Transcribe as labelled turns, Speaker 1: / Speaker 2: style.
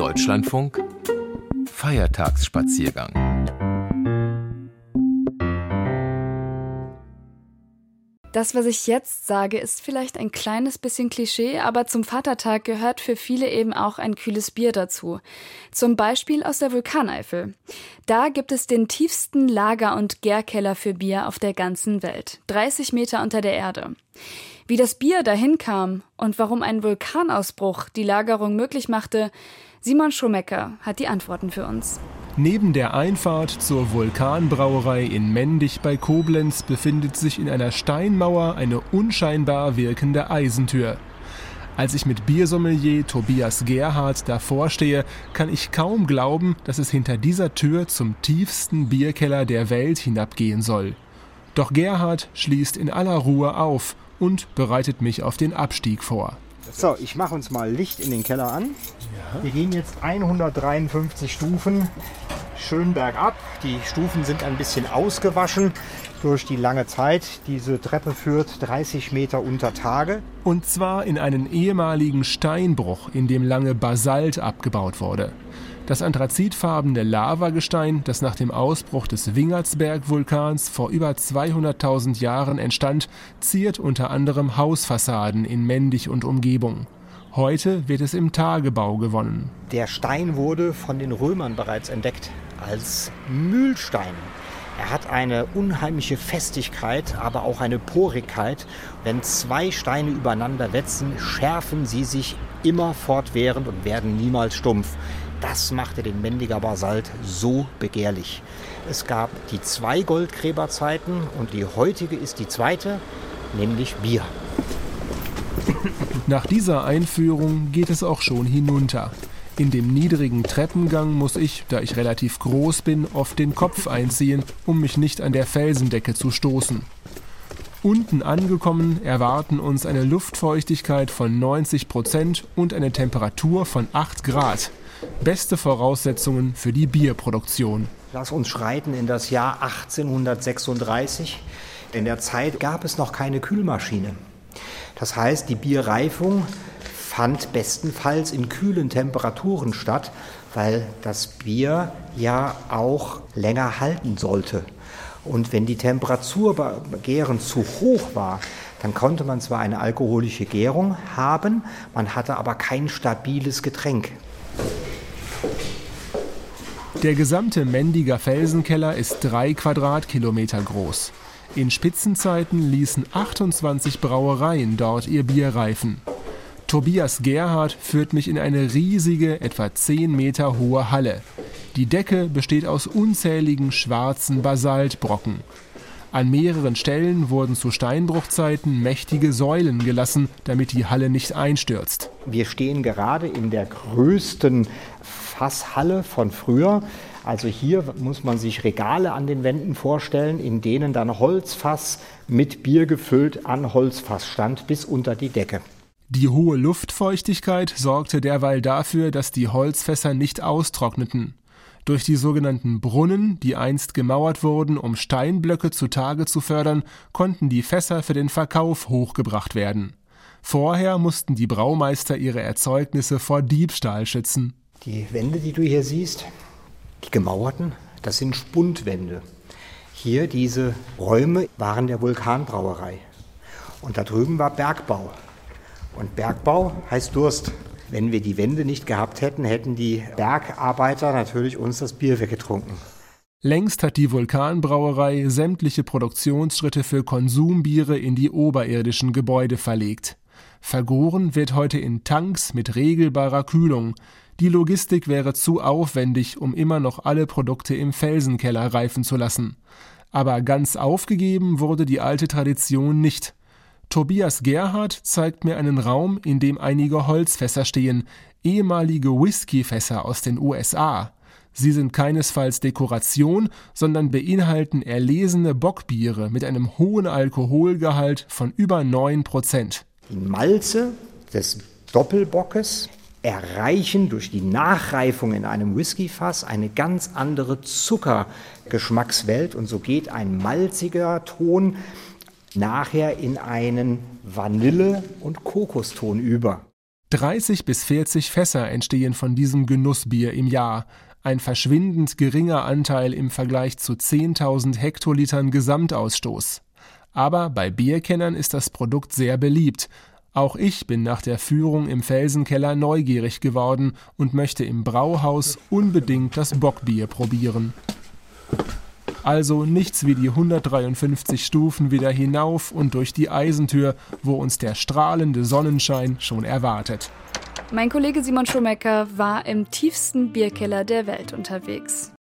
Speaker 1: Deutschlandfunk Feiertagsspaziergang.
Speaker 2: Das, was ich jetzt sage, ist vielleicht ein kleines bisschen Klischee, aber zum Vatertag gehört für viele eben auch ein kühles Bier dazu. Zum Beispiel aus der Vulkaneifel. Da gibt es den tiefsten Lager- und Gärkeller für Bier auf der ganzen Welt. 30 Meter unter der Erde. Wie das Bier dahin kam und warum ein Vulkanausbruch die Lagerung möglich machte, Simon Schomecker hat die Antworten für uns.
Speaker 3: Neben der Einfahrt zur Vulkanbrauerei in Mendig bei Koblenz befindet sich in einer Steinmauer eine unscheinbar wirkende Eisentür. Als ich mit Biersommelier Tobias Gerhardt davor stehe, kann ich kaum glauben, dass es hinter dieser Tür zum tiefsten Bierkeller der Welt hinabgehen soll. Doch Gerhardt schließt in aller Ruhe auf und bereitet mich auf den Abstieg vor.
Speaker 4: So, ich mache uns mal Licht in den Keller an. Wir gehen jetzt 153 Stufen schön bergab. Die Stufen sind ein bisschen ausgewaschen durch die lange Zeit. Diese Treppe führt 30 Meter unter Tage.
Speaker 3: Und zwar in einen ehemaligen Steinbruch, in dem lange Basalt abgebaut wurde. Das anthrazitfarbene Lavagestein, das nach dem Ausbruch des Wingertsberg-Vulkans vor über 200.000 Jahren entstand, ziert unter anderem Hausfassaden in Mendig und Umgebung. Heute wird es im Tagebau gewonnen.
Speaker 4: Der Stein wurde von den Römern bereits entdeckt als Mühlstein. Er hat eine unheimliche Festigkeit, aber auch eine Porigkeit. Wenn zwei Steine übereinander wetzen, schärfen sie sich immer fortwährend und werden niemals stumpf. Das machte den Mendiger Basalt so begehrlich. Es gab die 2 Goldgräberzeiten und die heutige ist die zweite, nämlich Bier.
Speaker 3: Nach dieser Einführung geht es auch schon hinunter. In dem niedrigen Treppengang muss ich, da ich relativ groß bin, oft den Kopf einziehen, um mich nicht an der Felsendecke zu stoßen. Unten angekommen erwarten uns eine Luftfeuchtigkeit von 90% und eine Temperatur von 8 Grad. Beste Voraussetzungen für die Bierproduktion.
Speaker 4: Lass uns schreiten in das Jahr 1836. In der Zeit gab es noch keine Kühlmaschine. Das heißt, die Bierreifung fand bestenfalls in kühlen Temperaturen statt, weil das Bier ja auch länger halten sollte. Und wenn die Temperatur beim Gären zu hoch war, dann konnte man zwar eine alkoholische Gärung haben, man hatte aber kein stabiles Getränk.
Speaker 3: Der gesamte Mendiger Felsenkeller ist 3 Quadratkilometer groß. In Spitzenzeiten ließen 28 Brauereien dort ihr Bier reifen. Tobias Gerhardt führt mich in eine riesige, etwa 10 Meter hohe Halle. Die Decke besteht aus unzähligen schwarzen Basaltbrocken. An mehreren Stellen wurden zu Steinbruchzeiten mächtige Säulen gelassen, damit die Halle nicht einstürzt.
Speaker 4: Wir stehen gerade in der größten Fasshalle von früher. Also hier muss man sich Regale an den Wänden vorstellen, in denen dann Holzfass mit Bier gefüllt an Holzfass stand, bis unter die Decke.
Speaker 3: Die hohe Luftfeuchtigkeit sorgte derweil dafür, dass die Holzfässer nicht austrockneten. Durch die sogenannten Brunnen, die einst gemauert wurden, um Steinblöcke zutage zu fördern, konnten die Fässer für den Verkauf hochgebracht werden. Vorher mussten die Braumeister ihre Erzeugnisse vor Diebstahl schützen.
Speaker 4: Die Wände, die du hier siehst, die gemauerten, das sind Spundwände. Hier diese Räume waren der Vulkanbrauerei. Und da drüben war Bergbau. Und Bergbau heißt Durst. Wenn wir die Wände nicht gehabt hätten, hätten die Bergarbeiter natürlich uns das Bier weggetrunken.
Speaker 3: Längst hat die Vulkanbrauerei sämtliche Produktionsschritte für Konsumbiere in die oberirdischen Gebäude verlegt. Vergoren wird heute in Tanks mit regelbarer Kühlung. Die Logistik wäre zu aufwendig, um immer noch alle Produkte im Felsenkeller reifen zu lassen. Aber ganz aufgegeben wurde die alte Tradition nicht. Tobias Gerhardt zeigt mir einen Raum, in dem einige Holzfässer stehen, ehemalige Whiskyfässer aus den USA. Sie sind keinesfalls Dekoration, sondern beinhalten erlesene Bockbiere mit einem hohen Alkoholgehalt von über 9%.
Speaker 4: Die Malze des Doppelbockes erreichen durch die Nachreifung in einem Whiskyfass eine ganz andere Zuckergeschmackswelt und so geht ein malziger Ton nachher in einen Vanille- und Kokoston über.
Speaker 3: 30 bis 40 Fässer entstehen von diesem Genussbier im Jahr. Ein verschwindend geringer Anteil im Vergleich zu 10.000 Hektolitern Gesamtausstoß. Aber bei Bierkennern ist das Produkt sehr beliebt. Auch ich bin nach der Führung im Felsenkeller neugierig geworden und möchte im Brauhaus unbedingt das Bockbier probieren. Also nichts wie die 153 Stufen wieder hinauf und durch die Eisentür, wo uns der strahlende Sonnenschein schon erwartet.
Speaker 2: Mein Kollege Simon Schumacher war im tiefsten Bierkeller der Welt unterwegs.